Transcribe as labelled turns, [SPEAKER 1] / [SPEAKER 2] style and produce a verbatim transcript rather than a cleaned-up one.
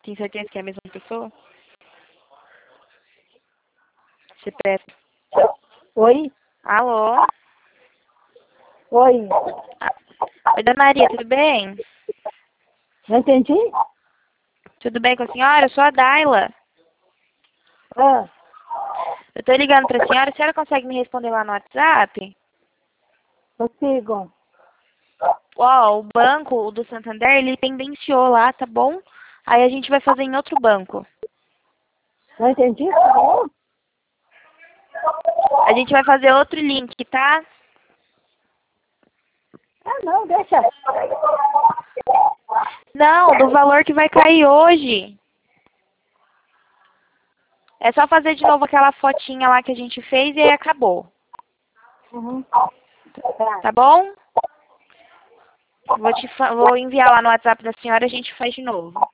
[SPEAKER 1] Tem certeza que é a mesma pessoa? C P F.
[SPEAKER 2] Oi?
[SPEAKER 1] Alô?
[SPEAKER 2] Oi?
[SPEAKER 1] Ah, oi, Dona Maria, tudo bem?
[SPEAKER 2] Não entendi?
[SPEAKER 1] Tudo bem com a senhora? Eu sou a Daila.
[SPEAKER 2] Ah,
[SPEAKER 1] Eu tô ligando pra senhora. A senhora consegue me responder lá no WhatsApp?
[SPEAKER 2] consigo.
[SPEAKER 1] Ó, o banco, o do Santander, ele pendenciou lá, tá bom? Aí a gente vai fazer em outro banco.
[SPEAKER 2] Não entendi? Tá bom?
[SPEAKER 1] A gente vai fazer outro link, tá?
[SPEAKER 2] Ah, não, deixa.
[SPEAKER 1] Não, do valor que vai cair hoje. É só fazer de novo aquela fotinha lá que a gente fez e aí acabou.
[SPEAKER 2] Uhum. Tá.
[SPEAKER 1] Tá bom? Vou, te fa- vou enviar lá no WhatsApp da senhora e a gente faz de novo.